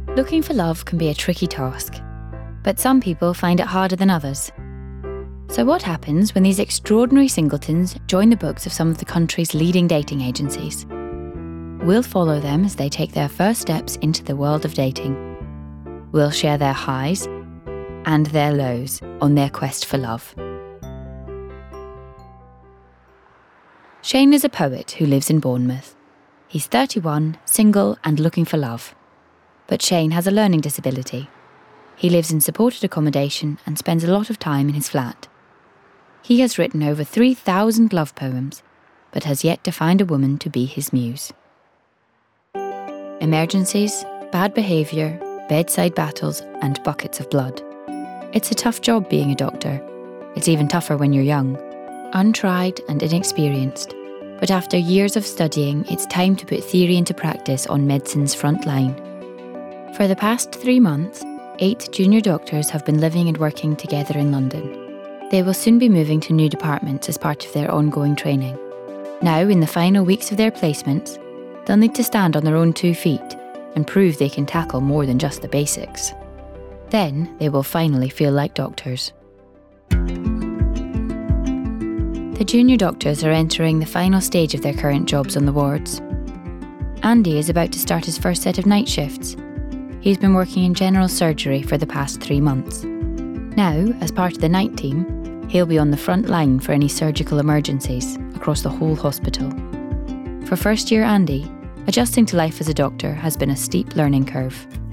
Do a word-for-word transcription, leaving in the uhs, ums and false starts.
Looking for love can be a tricky task, but some people find it harder than others. So what happens when these extraordinary singletons join the books of some of the country's leading dating agencies? We'll follow them as they take their first steps into the world of dating. We'll share their highs and their lows on their quest for love. Shane is a poet who lives in Bournemouth. He's thirty-one, single and looking for love. But Shane has a learning disability. He lives in supported accommodation and spends a lot of time in his flat. He has written over three thousand love poems, but has yet to find a woman to be his muse. Emergencies, bad behaviour, bedside battles and buckets of blood. It's a tough job being a doctor. It's even tougher when you're young, untried and inexperienced. But after years of studying, it's time to put theory into practice on medicine's front line. For the past three months, eight junior doctors have been living and working together in London. They will soon be moving to new departments as part of their ongoing training. Now, in the final weeks of their placements, they'll need to stand on their own two feet and prove they can tackle more than just the basics. Then they will finally feel like doctors. The junior doctors are entering the final stage of their current jobs on the wards. Andy is about to start his first set of night shifts. He's been working in general surgery for the past three months. Now, as part of the night team, he'll be on the front line for any surgical emergencies across the whole hospital. For first-year Andy, adjusting to life as a doctor has been a steep learning curve.